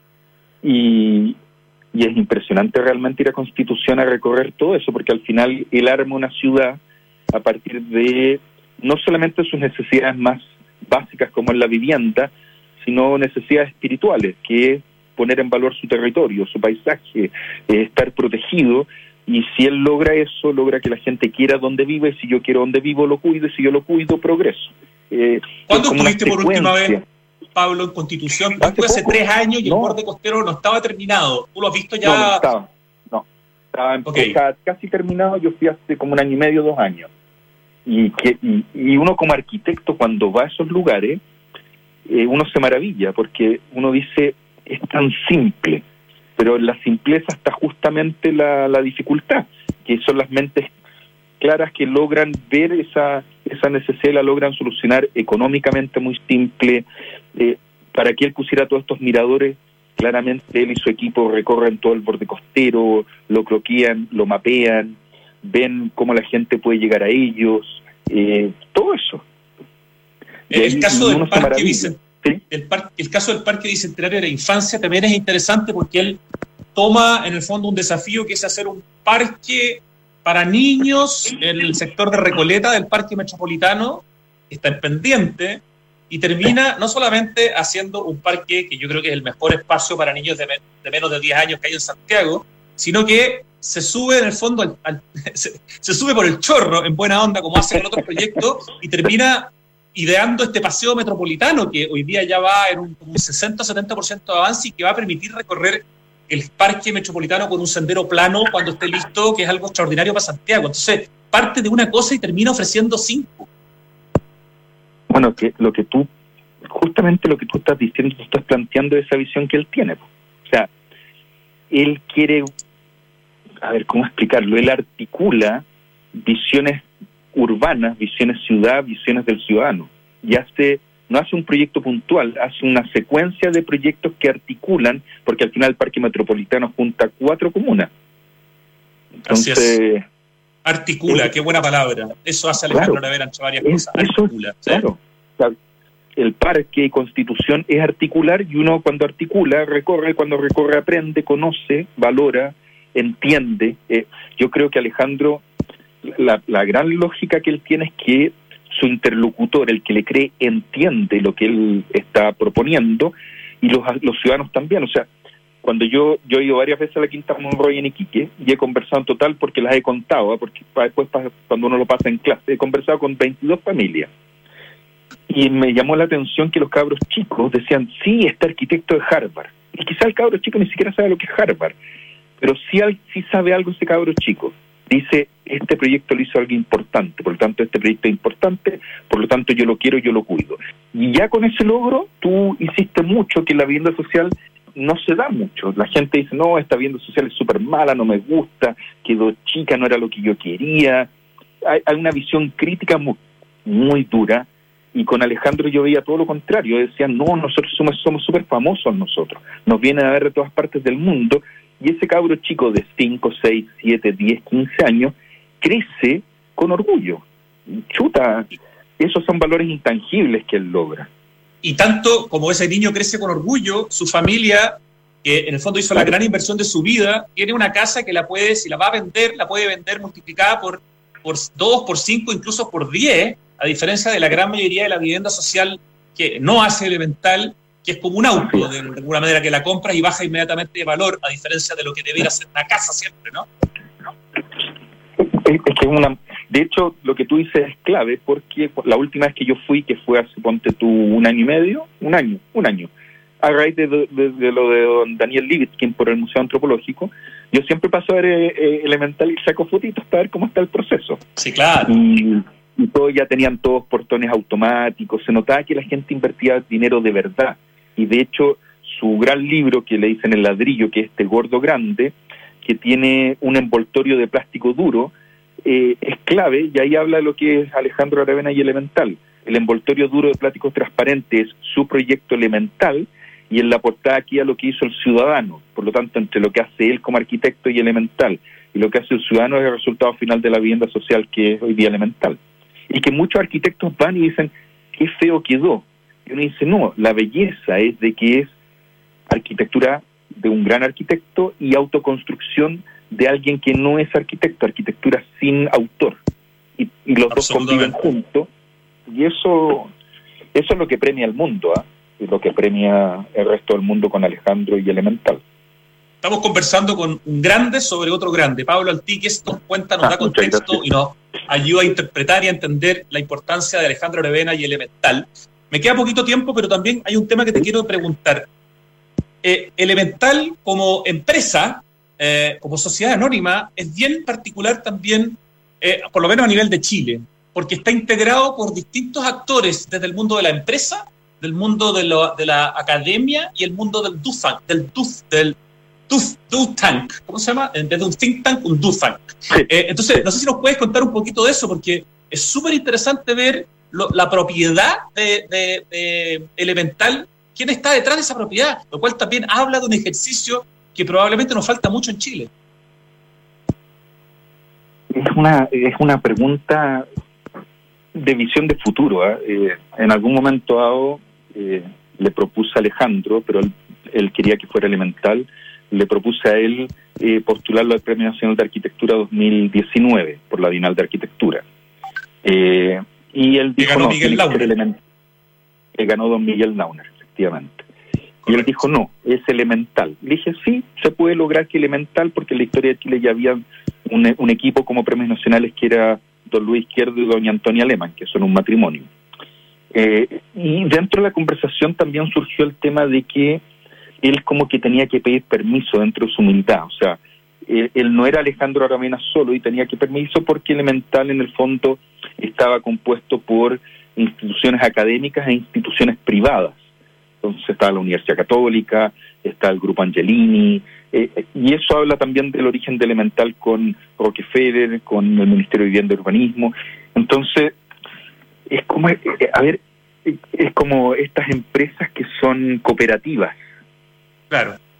Y es impresionante realmente ir a Constitución a recorrer todo eso, porque al final él arma una ciudad a partir de no solamente sus necesidades más básicas como es la vivienda, sino necesidades espirituales, que es poner en valor su territorio, su paisaje, estar protegido. Y si él logra eso, logra que la gente quiera donde vive. Si yo quiero donde vivo, lo cuido, y si yo lo cuido, progreso. ¿Cuándo estuviste por última vez, Pablo, en Constitución? Estuve hace 3 años y el borde costero no estaba terminado. ¿Tú lo has visto ya? Estaba casi terminado. Yo fui hace como 1 año y medio, 2 años. Y uno como arquitecto, cuando va a esos lugares, uno se maravilla, porque uno dice, es tan simple, pero en la simpleza está justamente la dificultad, que son las mentes claras que logran ver esa necesidad y la logran solucionar económicamente muy simple. Para que él pusiera todos estos miradores, claramente él y su equipo recorren todo el borde costero, lo croquean, lo mapean, ven cómo la gente puede llegar a ellos, todo eso. El caso del Parque Bicentenario, el caso del Parque Bicentenario de la Infancia también es interesante, porque él toma en el fondo un desafío que es hacer un parque para niños en el sector de Recoleta del Parque Metropolitano, que está en pendiente, y termina no solamente haciendo un parque que yo creo que es el mejor espacio para niños de menos de 10 años que hay en Santiago, sino que se sube en el fondo, se sube por el chorro, en buena onda, como hacen en otros proyectos, y termina ideando este paseo metropolitano que hoy día ya va en un 60-70% de avance, y que va a permitir recorrer el Parque Metropolitano con un sendero plano cuando esté listo, que es algo extraordinario para Santiago. Entonces, parte de una cosa y termina ofreciendo 5. Bueno, justamente lo que tú estás diciendo, tú estás planteando esa visión que él tiene. O sea, él quiere, a ver, ¿cómo explicarlo? Él articula visiones urbanas, visiones ciudad, visiones del ciudadano. Y no hace un proyecto puntual, hace una secuencia de proyectos que articulan porque al final el Parque Metropolitano junta 4 comunas. Entonces, así es. Articula, qué buena palabra. Eso hace Alejandro Aravena entre varias cosas. Articula. Claro. O sea, el Parque Constitución es articular, y uno cuando articula, cuando recorre aprende, conoce, valora, entiende. Yo creo que Alejandro, la gran lógica que él tiene es que su interlocutor, el que le cree, entiende lo que él está proponiendo, y los ciudadanos también. O sea, cuando yo he ido varias veces a la Quinta Monroy en Iquique, y he conversado en total, porque las he contado, porque después cuando uno lo pasa en clase, he conversado con 22 familias. Y me llamó la atención que los cabros chicos decían, sí, este arquitecto de Harvard. Y quizá el cabro chico ni siquiera sabe lo que es Harvard, pero sí sabe algo ese cabro chico. Dice, este proyecto lo hizo algo importante, por lo tanto este proyecto es importante, por lo tanto yo lo quiero, yo lo cuido. Y ya con ese logro, tú hiciste mucho que la vivienda social no se da mucho. La gente dice, no, esta vivienda social es súper mala, no me gusta, quedó chica, no era lo que yo quería. Hay una visión crítica muy, muy dura, y con Alejandro yo veía todo lo contrario. Decían, no, nosotros somos súper famosos nosotros, nos vienen a ver de todas partes del mundo, y ese cabro chico de 5, 6, 7, 10, 15 años crece con orgullo. Chuta, esos son valores intangibles que él logra. Y tanto como ese niño crece con orgullo, su familia, que en el fondo hizo la gran inversión de su vida, tiene una casa que la puede, si la va a vender, la puede vender multiplicada por 2, por 5, incluso por 10, a diferencia de la gran mayoría de la vivienda social que no hace Elemental, que es como un auto, de alguna manera, que la compras y baja inmediatamente de valor, a diferencia de lo que debiera ser una casa siempre, ¿no? Es que de hecho, lo que tú dices es clave, porque la última vez que yo fui, que fue hace, ponte tú, un año y medio, un año, a raíz de lo de don Daniel Levitskin por el Museo Antropológico, yo siempre paso a ver Elemental y saco fotitos para ver cómo está el proceso. Sí, claro. Y todos ya tenían todos portones automáticos, se notaba que la gente invertía dinero de verdad. Y de hecho, su gran libro que le dicen El Ladrillo, que es este gordo grande, que tiene un envoltorio de plástico duro, es clave, y ahí habla de lo que es Alejandro Aravena y Elemental. El envoltorio duro de plástico transparente es su proyecto Elemental, y en la portada aquí a lo que hizo el ciudadano. Por lo tanto, entre lo que hace él como arquitecto y Elemental, y lo que hace el ciudadano, es el resultado final de la vivienda social que es hoy día Elemental. Y que muchos arquitectos van y dicen, qué feo quedó. Y uno dice, no, la belleza es de que es arquitectura de un gran arquitecto y autoconstrucción de alguien que no es arquitecto, arquitectura sin autor. Y los dos conviven juntos, y eso es lo que premia el mundo, es lo que premia el resto del mundo con Alejandro y Elemental. Estamos conversando con un grande sobre otro grande. Pablo Altíquez nos cuenta, nos da contexto y nos ayuda a interpretar y a entender la importancia de Alejandro Aravena y Elemental. Me queda poquito tiempo, pero también hay un tema que te quiero preguntar. Elemental como empresa, como sociedad anónima, es bien particular también, por lo menos a nivel de Chile, porque está integrado por distintos actores desde el mundo de la empresa, del mundo de la academia y el mundo del do tank, ¿cómo se llama? En vez de un think tank, un do tank. Entonces, no sé si nos puedes contar un poquito de eso, porque es súper interesante ver la propiedad de Elemental, quién está detrás de esa propiedad, lo cual también habla de un ejercicio que probablemente nos falta mucho en Chile. Es una pregunta de visión de futuro. En algún momento dado le propuse a Alejandro, pero él quería que fuera Elemental. Le propuse a él postularlo al Premio Nacional de Arquitectura 2019 por la Bienal de Arquitectura. Y él dijo, ganó Miguel Launer. Ganó don Miguel Launer, efectivamente. Y él dijo, no, es Elemental. Le dije, sí, se puede lograr que Elemental, porque en la historia de Chile ya había un equipo como premios nacionales que era don Luis Izquierdo y doña Antonia Lehmann, que son un matrimonio. Y dentro de la conversación también surgió el tema de que él como que tenía que pedir permiso dentro de su humildad. O sea, él no era Alejandro Aravena solo y tenía que permiso porque Elemental en el fondo estaba compuesto por instituciones académicas e instituciones privadas. Entonces estaba la Universidad Católica, está el Grupo Angelini, y eso habla también del origen de Elemental con Rockefeller, con el Ministerio de Vivienda y Urbanismo. Entonces, es como, es como estas empresas que son cooperativas. Claro.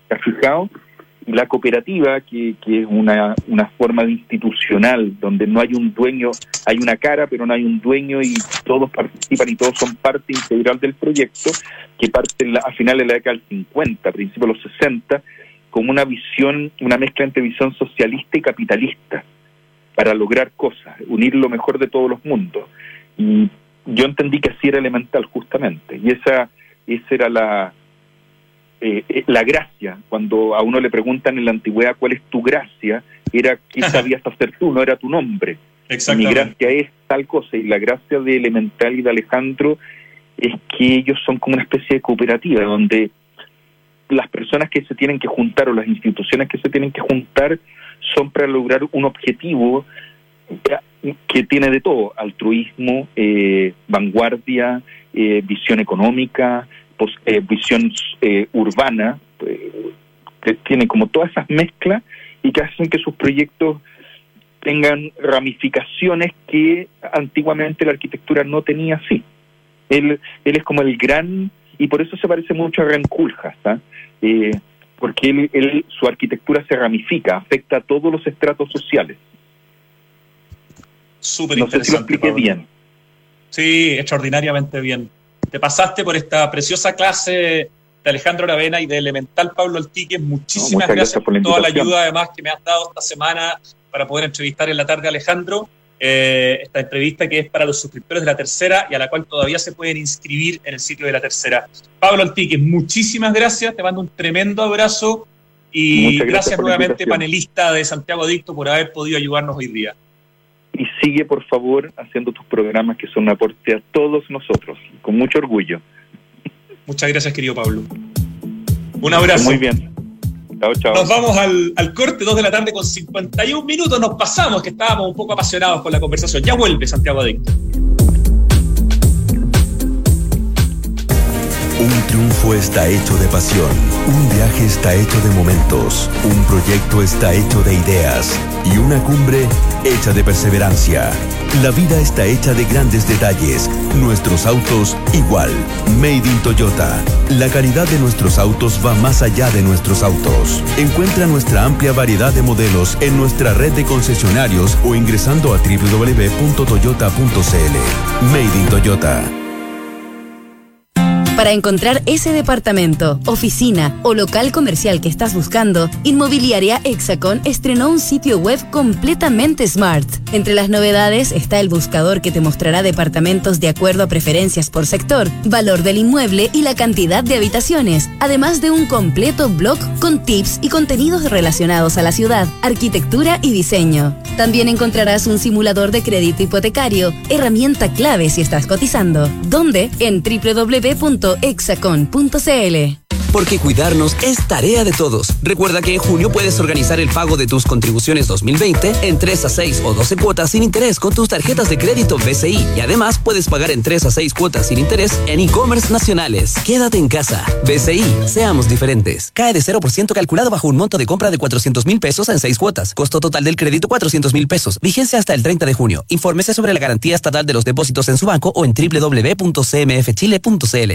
¿Te has fijado? Y la cooperativa, que es una forma de institucional, donde no hay un dueño, hay una cara, pero no hay un dueño y todos participan y todos son parte integral del proyecto, que parte a finales de la década del 50, a principios de los 60, como una visión, una mezcla entre visión socialista y capitalista, para lograr cosas, unir lo mejor de todos los mundos. Y yo entendí que así era Elemental, justamente, y esa era la gracia. Cuando a uno le preguntan en la antigüedad cuál es tu gracia, era qué sabías hacer tú, no era tu nombre. Mi gracia es tal cosa, y la gracia de Elemental y de Alejandro es que ellos son como una especie de cooperativa, donde las personas que se tienen que juntar o las instituciones que se tienen que juntar son para lograr un objetivo que tiene de todo: altruismo, vanguardia, visión económica, visión urbana, que tiene como todas esas mezclas y que hacen que sus proyectos tengan ramificaciones que antiguamente la arquitectura no tenía así. Él es como el gran, y por eso se parece mucho a Renkuljas, porque su arquitectura se ramifica, afecta a todos los estratos sociales. Súper no interesante. sé si lo expliqué bien. Sí, extraordinariamente bien. Te pasaste por esta preciosa clase de Alejandro Aravena y de Elemental Pablo Altique. Muchísimas gracias por toda la ayuda, además, que me has dado esta semana para poder entrevistar en la tarde a Alejandro. Esta entrevista que es para los suscriptores de La Tercera y a la cual todavía se pueden inscribir en el sitio de La Tercera. Pablo Altique, muchísimas gracias, te mando un tremendo abrazo y gracias nuevamente, panelista de Santiago Adicto, por haber podido ayudarnos hoy día. Y sigue, por favor, haciendo tus programas, que son un aporte a todos nosotros, con mucho orgullo. Muchas gracias, querido Pablo. Un abrazo. Muy bien. Chao, chao. Nos vamos al corte, 2 de la tarde con 51 minutos. Nos pasamos, que estábamos un poco apasionados con la conversación. Ya vuelve Santiago Adicto. Un triunfo está hecho de pasión, un viaje está hecho de momentos, un proyecto está hecho de ideas y una cumbre hecha de perseverancia. La vida está hecha de grandes detalles, nuestros autos igual. Made in Toyota. La calidad de nuestros autos va más allá de nuestros autos. Encuentra nuestra amplia variedad de modelos en nuestra red de concesionarios o ingresando a www.toyota.cl. Made in Toyota. Para encontrar ese departamento, oficina o local comercial que estás buscando, Inmobiliaria Hexacon estrenó un sitio web completamente smart. Entre las novedades está el buscador que te mostrará departamentos de acuerdo a preferencias por sector, valor del inmueble y la cantidad de habitaciones, además de un completo blog con tips y contenidos relacionados a la ciudad, arquitectura y diseño. También encontrarás un simulador de crédito hipotecario, herramienta clave si estás cotizando. ¿Dónde? En www.hexacon.cl. Porque cuidarnos es tarea de todos. Recuerda que en junio puedes organizar el pago de tus contribuciones 2020 en 3 a 6 o 12 cuotas sin interés con tus tarjetas de crédito BCI. Y además puedes pagar en 3 a 6 cuotas sin interés en e-commerce nacionales. Quédate en casa. BCI, seamos diferentes. Cae de 0% calculado bajo un monto de compra de 400,000 pesos en 6 cuotas. Costo total del crédito 400,000 pesos. Vigencia hasta el 30 de junio. Infórmese sobre la garantía estatal de los depósitos en su banco o en www.cmfchile.cl.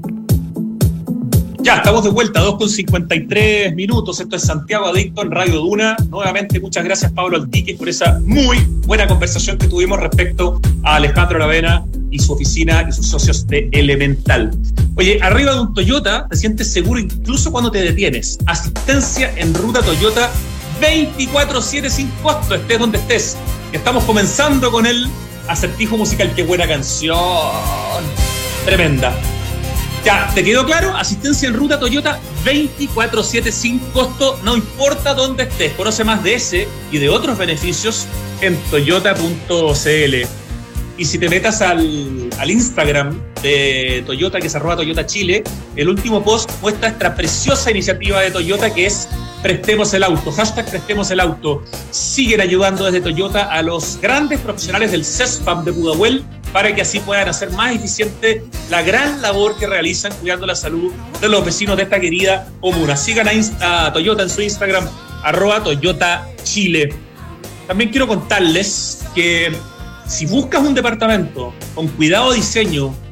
Ya, estamos de vuelta, 2 con 53 minutos. Esto es Santiago Adicto en Radio Duna. Nuevamente, muchas gracias, Pablo Altique, por esa muy buena conversación que tuvimos respecto a Alejandro Aravena y su oficina y sus socios de Elemental. Oye, arriba de un Toyota te sientes seguro incluso cuando te detienes. Asistencia en ruta Toyota 24/7 sin costo, estés donde estés. Estamos comenzando con el acertijo musical. ¡Qué buena canción! Tremenda. Ya, ¿te quedó claro? Asistencia en ruta Toyota 24/7 sin costo, no importa dónde estés. Conoce más de ese y de otros beneficios en toyota.cl. Y si te metas al Instagram de Toyota, que es @Toyota Chile, el último post muestra esta preciosa iniciativa de Toyota que es Prestemos el Auto, #Prestemos el Auto. Siguen ayudando desde Toyota a los grandes profesionales del CESFAM de Pudahuel para que así puedan hacer más eficiente la gran labor que realizan cuidando la salud de los vecinos de esta querida comuna. Sigan a Toyota en su Instagram, @Toyota Chile. También quiero contarles que si buscas un departamento con cuidado diseño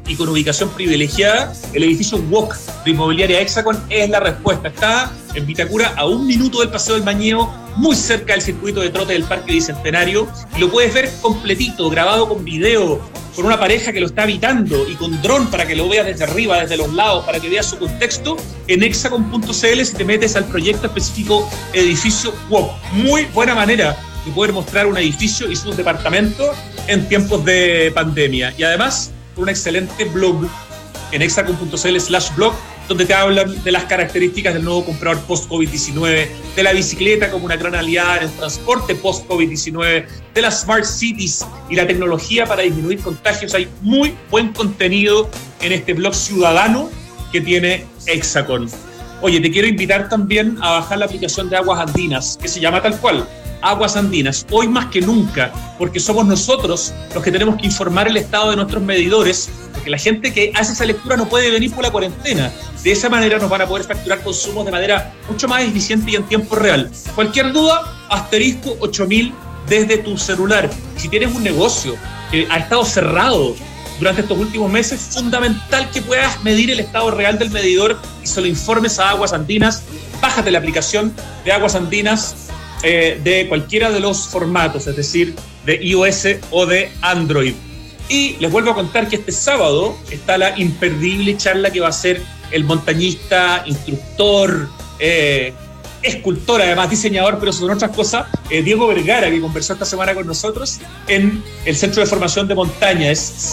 y con ubicación privilegiada, el edificio WOC de Inmobiliaria Hexacon es la respuesta. Está en Vitacura, a 1 minuto del Paseo del Mañeo, muy cerca del circuito de trote del Parque Bicentenario, y lo puedes ver completito, grabado con video, con una pareja que lo está habitando y con dron para que lo veas desde arriba, desde los lados, para que veas su contexto en hexacon.cl si te metes al proyecto específico edificio WOC. Muy buena manera de poder mostrar un edificio y sus departamentos en tiempos de pandemia. Y además, un excelente blog en hexacon.cl/blog, donde te hablan de las características del nuevo comprador post-COVID-19, de la bicicleta como una gran aliada en el transporte post-COVID-19, de las smart cities y la tecnología para disminuir contagios. Hay muy buen contenido en este blog ciudadano que tiene Hexacon. Oye, te quiero invitar también a bajar la aplicación de Aguas Andinas, que se llama tal cual, Aguas Andinas, hoy más que nunca, porque somos nosotros los que tenemos que informar el estado de nuestros medidores, porque la gente que hace esa lectura no puede venir por la cuarentena. De esa manera nos van a poder facturar consumos de manera mucho más eficiente y en tiempo real. Cualquier duda, asterisco 8000 desde tu celular. Si tienes un negocio que ha estado cerrado durante estos últimos meses, es fundamental que puedas medir el estado real del medidor y se lo informes a Aguas Andinas. Bájate la aplicación de Aguas Andinas de cualquiera de los formatos, es decir, de iOS o de Android. Y les vuelvo a contar que este sábado está la imperdible charla que va a hacer el montañista, instructor, escultor, además diseñador, pero son otras cosas, Diego Vergara, que conversó esta semana con nosotros en el Centro de Formación de Montaña, es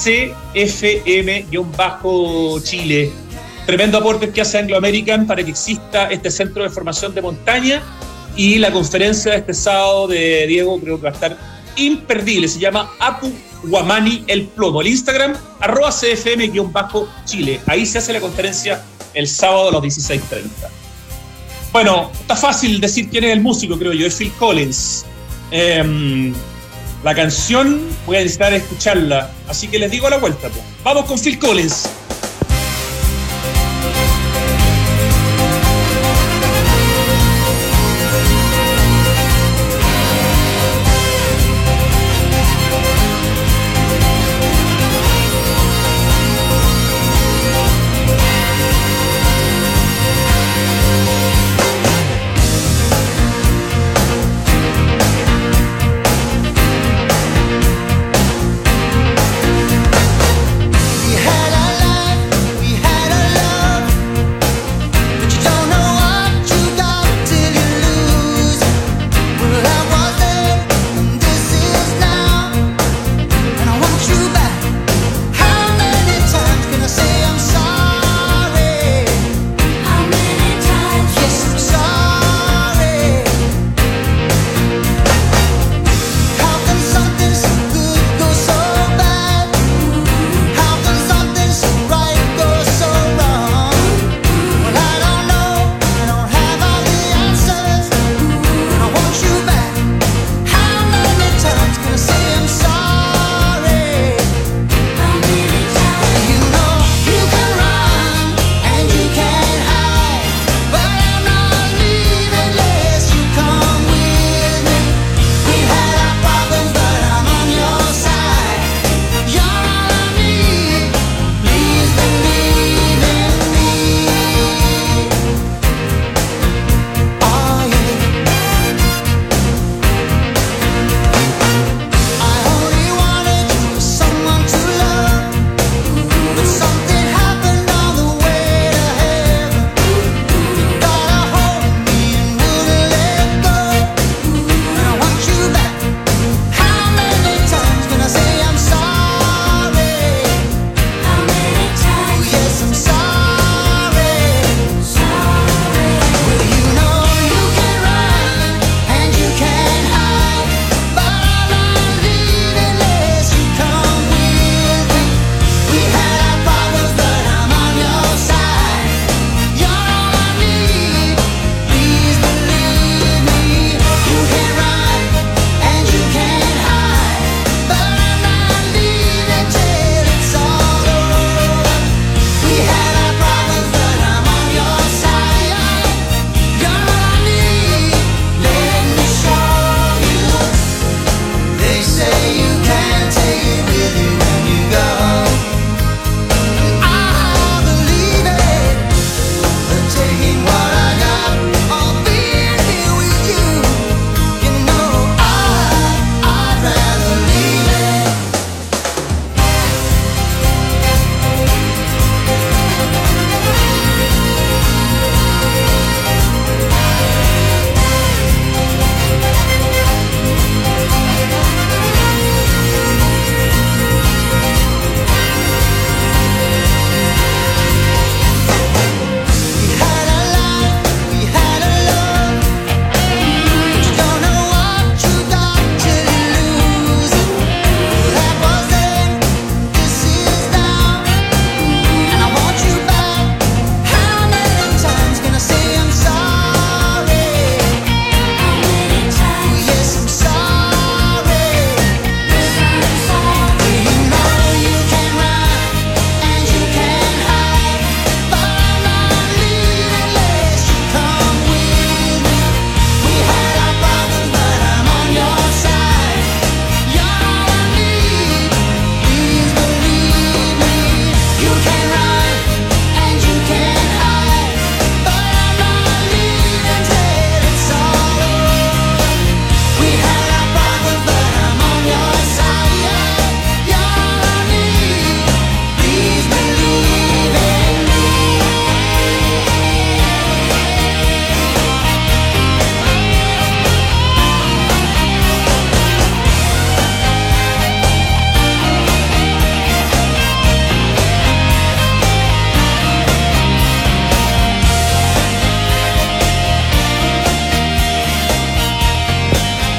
CFM-Chile. Tremendo aporte que hace Anglo American para que exista este Centro de Formación de Montaña, y la conferencia de este sábado de Diego creo que va a estar imperdible. Se llama Apu Guamani el Plomo. El Instagram, @CFM-Chile. Ahí se hace la conferencia el sábado a las 16:30. Bueno, está fácil decir quién es el músico, creo yo. Es Phil Collins. La canción voy a necesitar escucharla, así que les digo a la vuelta. Pues. Vamos con Phil Collins. We had our lives.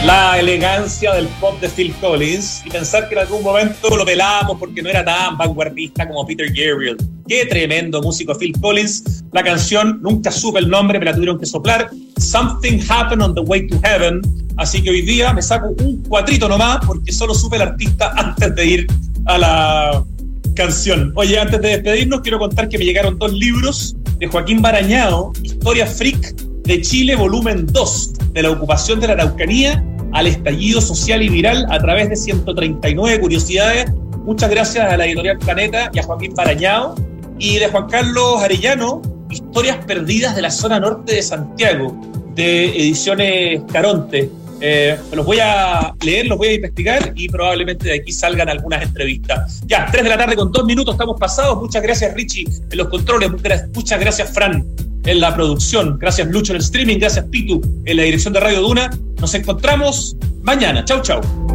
La elegancia del pop de Phil Collins y pensar que en algún momento lo pelamos porque no era tan vanguardista como Peter Gabriel. Qué tremendo músico Phil Collins. La canción, nunca supe el nombre, me la tuvieron que soplar. Something Happened on the Way to Heaven. Así que hoy día me saco un cuatrito nomás porque solo supe el artista antes de ir a la canción. Oye, antes de despedirnos, quiero contar que me llegaron 2 libros de Joaquín Barañao, Historia Freak de Chile, volumen 2, de la ocupación de la Araucanía al estallido social y viral a través de 139 curiosidades. Muchas gracias a la editorial Planeta y a Joaquín Barañao. Y de Juan Carlos Arellano, Historias perdidas de la zona norte de Santiago, de Ediciones Caronte. Los voy a leer, los voy a investigar y probablemente de aquí salgan algunas entrevistas. Ya, 3 de la tarde con 2 minutos, estamos pasados. Muchas gracias, Richie, en los controles. Muchas gracias, Fran, en la producción. Gracias, Lucho, en el streaming. Gracias, Pitu, en la dirección de Radio Duna. Nos encontramos mañana. Chau, chau.